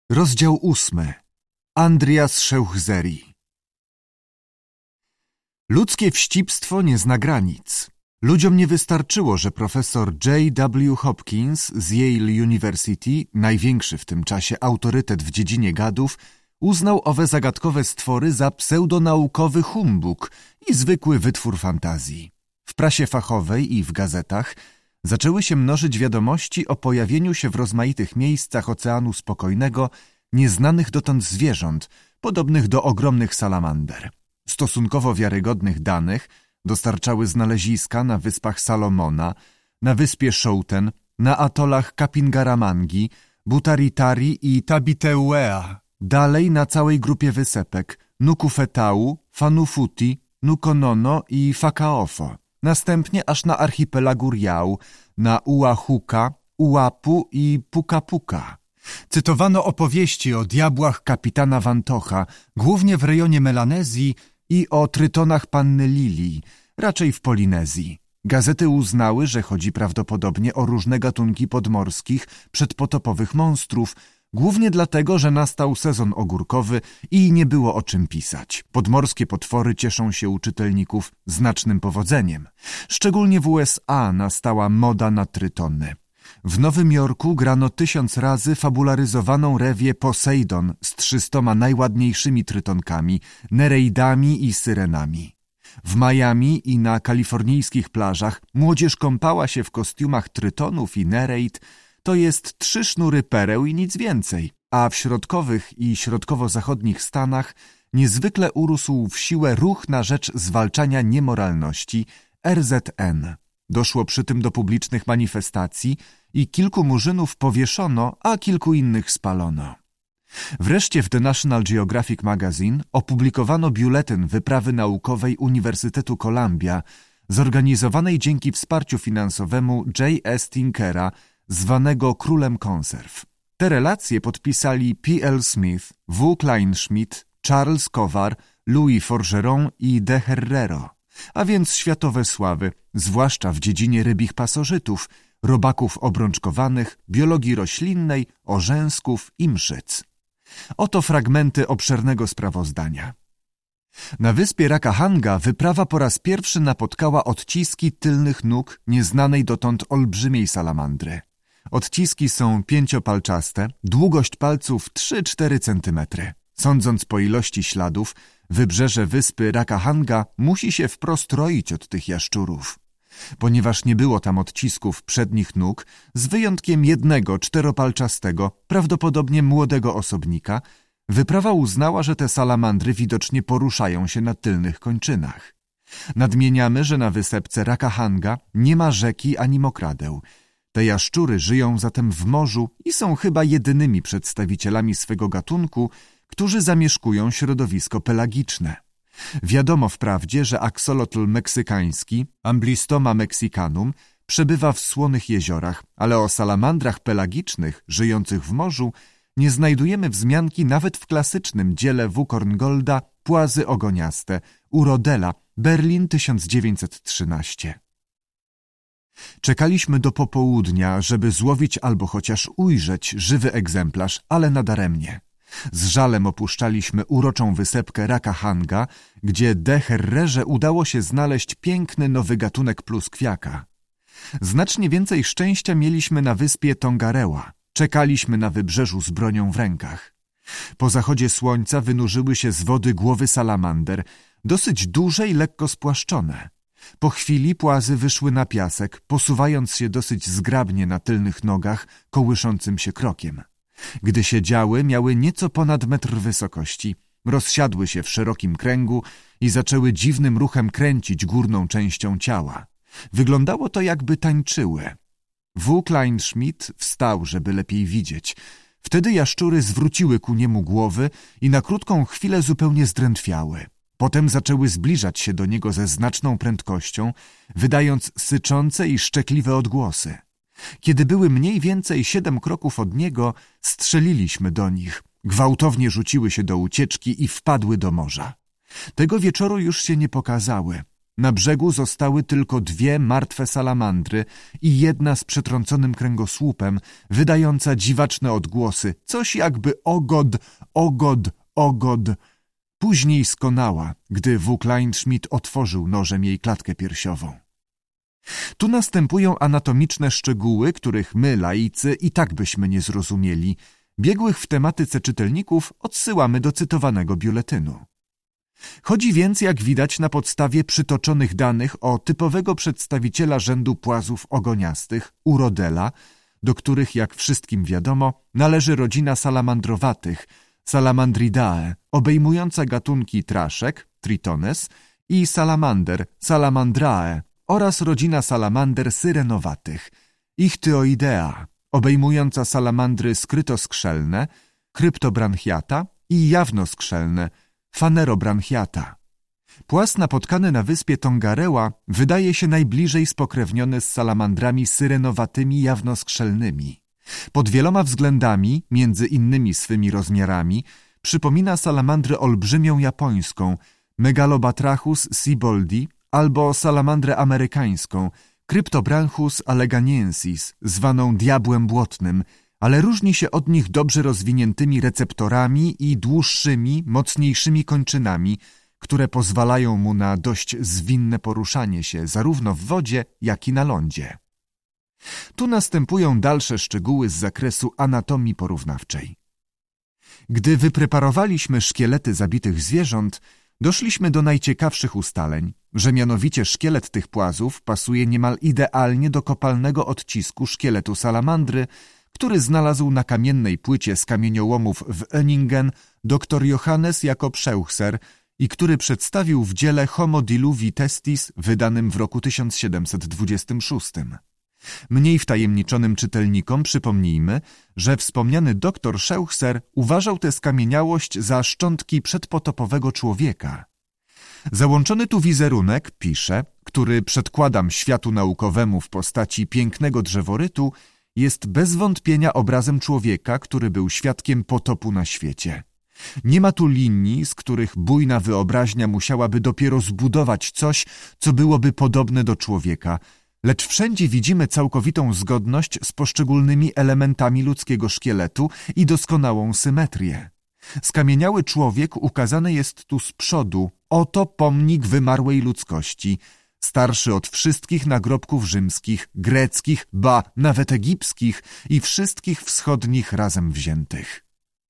Rozdział 8. Andrias Szeuchzeri. Ludzkie wścibstwo nie zna granic. Ludziom nie wystarczyło, że profesor J.W. Hopkins z Yale University, największy w tym czasie autorytet w dziedzinie gadów, uznał owe zagadkowe stwory za pseudonaukowy humbug i zwykły wytwór fantazji. W prasie fachowej i w gazetach zaczęły się mnożyć wiadomości o pojawieniu się w rozmaitych miejscach Oceanu Spokojnego nieznanych dotąd zwierząt, podobnych do ogromnych salamander. Stosunkowo wiarygodnych danych dostarczały znaleziska na wyspach Salomona, na wyspie Schouten, na atolach Kapingaramangi, Butaritari i Tabiteuea, dalej na całej grupie wysepek Nukufetau, Fanufuti, Nukonono i Fakaofo. Następnie aż na archipelagu Riau, na Uahuka, Uapu i Puka-Puka. Cytowano opowieści o diabłach kapitana Wantocha, głównie w rejonie Melanezji, i o trytonach panny Lilii, raczej w Polinezji. Gazety uznały, że chodzi prawdopodobnie o różne gatunki podmorskich, przedpotopowych monstrów, głównie dlatego, że nastał sezon ogórkowy i nie było o czym pisać. Podmorskie potwory cieszą się u czytelników znacznym powodzeniem. Szczególnie w USA nastała moda na trytony. W Nowym Jorku grano 1000 razy fabularyzowaną rewię Poseidon z 300 najładniejszymi trytonkami, nereidami i syrenami. W Miami i na kalifornijskich plażach młodzież kąpała się w kostiumach trytonów i nereid, to jest 3 sznury pereł i nic więcej, a w środkowych i środkowo-zachodnich Stanach niezwykle urósł w siłę ruch na rzecz zwalczania niemoralności RZN. Doszło przy tym do publicznych manifestacji i kilku murzynów powieszono, a kilku innych spalono. Wreszcie w The National Geographic Magazine opublikowano biuletyn wyprawy naukowej Uniwersytetu Columbia, zorganizowanej dzięki wsparciu finansowemu J.S. Tinkera, zwanego Królem Konserw. Te relacje podpisali P.L. Smith, W. Kleinschmidt, Charles Kowar, Louis Forgeron i De Herrero, a więc światowe sławy, zwłaszcza w dziedzinie rybich pasożytów, robaków obrączkowanych, biologii roślinnej, orzęsków i mszyc. Oto fragmenty obszernego sprawozdania. Na wyspie Rakahanga wyprawa po raz pierwszy napotkała odciski tylnych nóg nieznanej dotąd olbrzymiej salamandry. Odciski są 5-palczaste, długość palców 3-4 cm. Sądząc po ilości śladów, wybrzeże wyspy Rakahanga musi się wprost roić od tych jaszczurów. Ponieważ nie było tam odcisków przednich nóg, z wyjątkiem jednego 4-palczastego, prawdopodobnie młodego osobnika, wyprawa uznała, że te salamandry widocznie poruszają się na tylnych kończynach. Nadmieniamy, że na wysepce Rakahanga nie ma rzeki ani mokradeł. Te jaszczury żyją zatem w morzu i są chyba jedynymi przedstawicielami swego gatunku, którzy zamieszkują środowisko pelagiczne. Wiadomo wprawdzie, że aksolotl meksykański, Amblystoma mexicanum, przebywa w słonych jeziorach, ale o salamandrach pelagicznych żyjących w morzu nie znajdujemy wzmianki nawet w klasycznym dziele W. Korngolda Płazy ogoniaste, Urodela, Berlin 1913. Czekaliśmy do popołudnia, żeby złowić albo chociaż ujrzeć żywy egzemplarz, ale nadaremnie. Z żalem opuszczaliśmy uroczą wysepkę Rakahanga, gdzie De Herrerze udało się znaleźć piękny nowy gatunek pluskwiaka. Znacznie więcej szczęścia mieliśmy na wyspie Tongareła. Czekaliśmy na wybrzeżu z bronią w rękach. Po zachodzie słońca wynurzyły się z wody głowy salamander, dosyć duże i lekko spłaszczone. Po chwili płazy wyszły na piasek, posuwając się dosyć zgrabnie na tylnych nogach, kołyszącym się krokiem. Gdy siedziały, miały nieco ponad metr wysokości, rozsiadły się w szerokim kręgu i zaczęły dziwnym ruchem kręcić górną częścią ciała. Wyglądało to, jakby tańczyły. W. Kleinschmidt wstał, żeby lepiej widzieć. Wtedy jaszczury zwróciły ku niemu głowy i na krótką chwilę zupełnie zdrętwiały. Potem zaczęły zbliżać się do niego ze znaczną prędkością, wydając syczące i szczekliwe odgłosy. Kiedy były mniej więcej 7 kroków od niego, strzeliliśmy do nich. Gwałtownie rzuciły się do ucieczki i wpadły do morza. Tego wieczoru już się nie pokazały. Na brzegu zostały tylko 2 martwe salamandry i jedna z przetrąconym kręgosłupem, wydająca dziwaczne odgłosy, coś jakby ogod, ogod, ogod. Później skonała, gdy W. Kleinschmidt otworzył nożem jej klatkę piersiową. Tu następują anatomiczne szczegóły, których my, laicy, i tak byśmy nie zrozumieli. Biegłych w tematyce czytelników odsyłamy do cytowanego biuletynu. Chodzi więc, jak widać, na podstawie przytoczonych danych o typowego przedstawiciela rzędu płazów ogoniastych, urodela, do których, jak wszystkim wiadomo, należy rodzina salamandrowatych, Salamandridae, obejmująca gatunki traszek, Tritones, i salamander, Salamandrae, oraz rodzina salamander syrenowatych, Ichtyoidea, obejmująca salamandry skrytoskrzelne, kryptobranchiata i jawnoskrzelne, fanerobranchiata. Płas napotkany na wyspie Tongareła wydaje się najbliżej spokrewniony z salamandrami syrenowatymi jawnoskrzelnymi. Pod wieloma względami, między innymi swymi rozmiarami, przypomina salamandrę olbrzymią japońską, Megalobatrachus siboldi, albo salamandrę amerykańską, Cryptobranchus alleganiensis, zwaną diabłem błotnym, ale różni się od nich dobrze rozwiniętymi receptorami i dłuższymi, mocniejszymi kończynami, które pozwalają mu na dość zwinne poruszanie się zarówno w wodzie, jak i na lądzie. Tu następują dalsze szczegóły z zakresu anatomii porównawczej. Gdy wypreparowaliśmy szkielety zabitych zwierząt, doszliśmy do najciekawszych ustaleń, że mianowicie szkielet tych płazów pasuje niemal idealnie do kopalnego odcisku szkieletu salamandry, który znalazł na kamiennej płycie z kamieniołomów w Öningen dr Johannes Jakob Scheuchzer i który przedstawił w dziele Homo diluvi testis wydanym w roku 1726. Mniej wtajemniczonym czytelnikom przypomnijmy, że wspomniany dr Scheuchzer uważał tę skamieniałość za szczątki przedpotopowego człowieka. Załączony tu wizerunek, pisze, który przedkładam światu naukowemu w postaci pięknego drzeworytu, jest bez wątpienia obrazem człowieka, który był świadkiem potopu na świecie. Nie ma tu linii, z których bujna wyobraźnia musiałaby dopiero zbudować coś, co byłoby podobne do człowieka, lecz wszędzie widzimy całkowitą zgodność z poszczególnymi elementami ludzkiego szkieletu i doskonałą symetrię. Skamieniały człowiek ukazany jest tu z przodu, oto pomnik wymarłej ludzkości, starszy od wszystkich nagrobków rzymskich, greckich, ba, nawet egipskich i wszystkich wschodnich razem wziętych.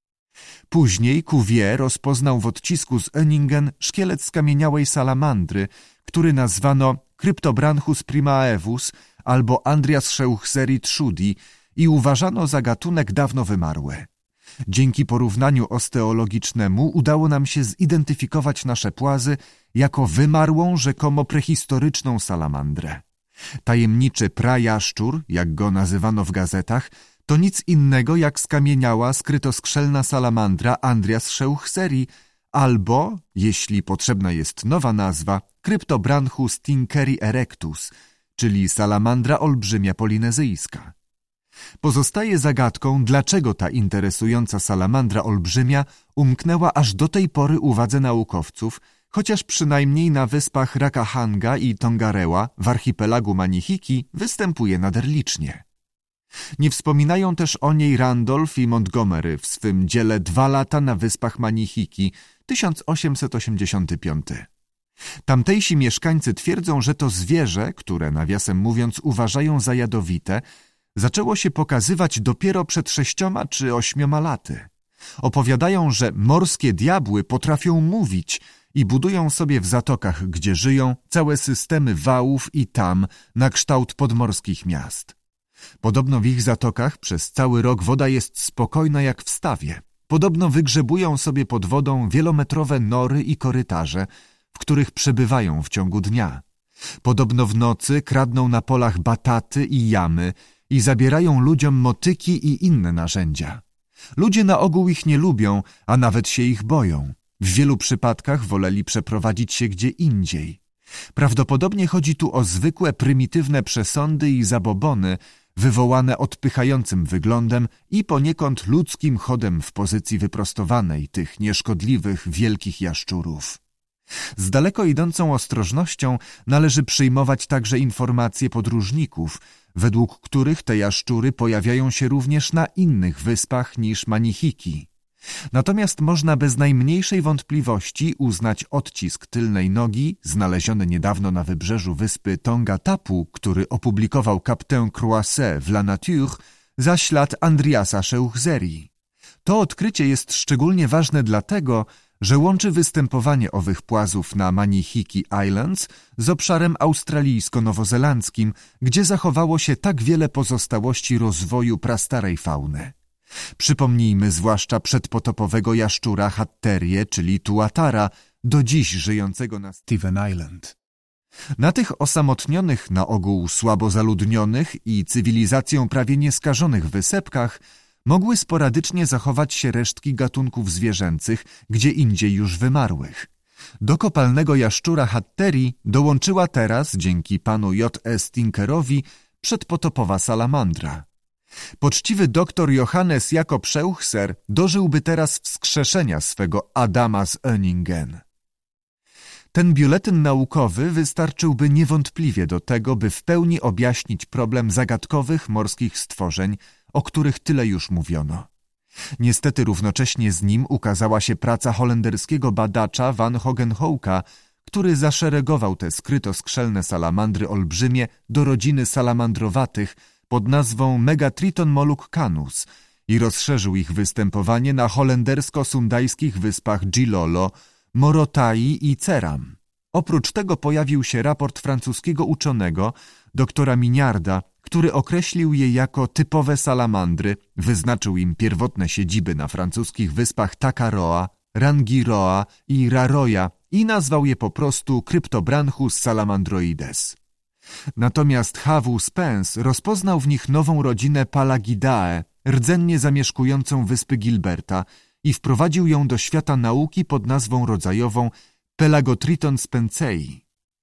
Później Cuvier rozpoznał w odcisku z Öningen szkielet skamieniałej salamandry, który nazwano Cryptobranchus primaevus albo Andrias Scheuchzeri trudi i uważano za gatunek dawno wymarły. Dzięki porównaniu osteologicznemu udało nam się zidentyfikować nasze płazy jako wymarłą, rzekomo prehistoryczną salamandrę. Tajemniczy prajaszczur, jak go nazywano w gazetach, to nic innego jak skamieniała skrytoskrzelna salamandra Andrias Scheuchzeri albo, jeśli potrzebna jest nowa nazwa, Cryptobranchus tinkeri erectus, czyli salamandra olbrzymia polinezyjska. Pozostaje zagadką, dlaczego ta interesująca salamandra olbrzymia umknęła aż do tej pory uwadze naukowców, chociaż przynajmniej na wyspach Rakahanga i Tongareła w archipelagu Manihiki występuje nader licznie. Nie wspominają też o niej Randolph i Montgomery w swym dziele 2 lata na wyspach Manihiki, 1885. Tamtejsi mieszkańcy twierdzą, że to zwierzę, które nawiasem mówiąc uważają za jadowite, zaczęło się pokazywać dopiero przed 6 czy 8 laty. Opowiadają, że morskie diabły potrafią mówić i budują sobie w zatokach, gdzie żyją, całe systemy wałów i tam na kształt podmorskich miast. Podobno w ich zatokach przez cały rok woda jest spokojna jak w stawie. Podobno wygrzebują sobie pod wodą wielometrowe nory i korytarze, w których przebywają w ciągu dnia. Podobno w nocy kradną na polach bataty i jamy i zabierają ludziom motyki i inne narzędzia. Ludzie na ogół ich nie lubią, a nawet się ich boją. W wielu przypadkach woleli przeprowadzić się gdzie indziej. Prawdopodobnie chodzi tu o zwykłe, prymitywne przesądy i zabobony, wywołane odpychającym wyglądem i poniekąd ludzkim chodem w pozycji wyprostowanej tych nieszkodliwych, wielkich jaszczurów. Z daleko idącą ostrożnością należy przyjmować także informacje podróżników, według których te jaszczury pojawiają się również na innych wyspach niż Manihiki. Natomiast można bez najmniejszej wątpliwości uznać odcisk tylnej nogi, znaleziony niedawno na wybrzeżu wyspy Tonga Tapu, który opublikował Captain Croisset w La Nature, za ślad Andriasa Szeuchzeri. To odkrycie jest szczególnie ważne dlatego, że łączy występowanie owych płazów na Manihiki Islands z obszarem australijsko-nowozelandzkim, gdzie zachowało się tak wiele pozostałości rozwoju prastarej fauny. Przypomnijmy zwłaszcza przedpotopowego jaszczura Hatterię, czyli tuatara, do dziś żyjącego na Steven Island. Na tych osamotnionych, na ogół słabo zaludnionych i cywilizacją prawie nieskażonych wysepkach mogły sporadycznie zachować się resztki gatunków zwierzęcych, gdzie indziej już wymarłych. Do kopalnego jaszczura Hatterii dołączyła teraz, dzięki panu J.S. Tinkerowi, przedpotopowa salamandra. Poczciwy doktor Johannes Jakob Scheuchzer dożyłby teraz wskrzeszenia swego Adama z Öningen. Ten biuletyn naukowy wystarczyłby niewątpliwie do tego, by w pełni objaśnić problem zagadkowych morskich stworzeń, o których tyle już mówiono. Niestety równocześnie z nim ukazała się praca holenderskiego badacza Van Hogenhoeka, który zaszeregował te skrytoskrzelne salamandry olbrzymie do rodziny salamandrowatych pod nazwą Megatriton mollucanus i rozszerzył ich występowanie na holendersko-sundajskich wyspach Gilolo, Morotai i Ceram. Oprócz tego pojawił się raport francuskiego uczonego, doktora Mignarda, który określił je jako typowe salamandry, wyznaczył im pierwotne siedziby na francuskich wyspach Takaroa, Rangiroa i Raroja i nazwał je po prostu Cryptobranchus salamandroides. Natomiast H.W. Spence rozpoznał w nich nową rodzinę Palagidae, rdzennie zamieszkującą wyspy Gilberta i wprowadził ją do świata nauki pod nazwą rodzajową Pelagotriton spencei.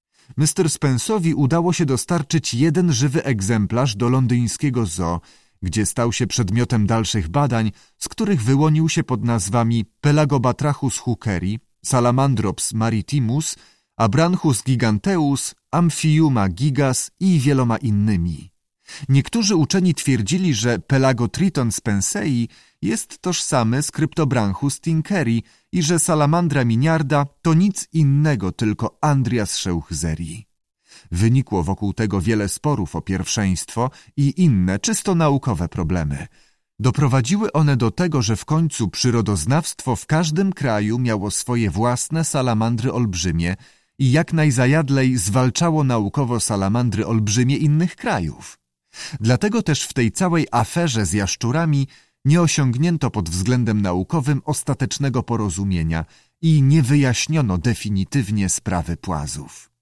Mr. Spence'owi udało się dostarczyć jeden żywy egzemplarz do londyńskiego zoo, gdzie stał się przedmiotem dalszych badań, z których wyłonił się pod nazwami Pelagobatrachus hookeri, Salamandrops maritimus, Abranchus giganteus, Amphiuma gigas i wieloma innymi. Niektórzy uczeni twierdzili, że Pelagotriton spencei jest tożsamy z Cryptobranchus tinkeri i że salamandra Mignarda to nic innego, tylko Andrias Szeuchzeri. Wynikło wokół tego wiele sporów o pierwszeństwo i inne czysto naukowe problemy. Doprowadziły one do tego, że w końcu przyrodoznawstwo w każdym kraju miało swoje własne salamandry olbrzymie i jak najzajadlej zwalczało naukowo salamandry olbrzymie innych krajów. Dlatego też w tej całej aferze z jaszczurami nie osiągnięto pod względem naukowym ostatecznego porozumienia i nie wyjaśniono definitywnie sprawy płazów.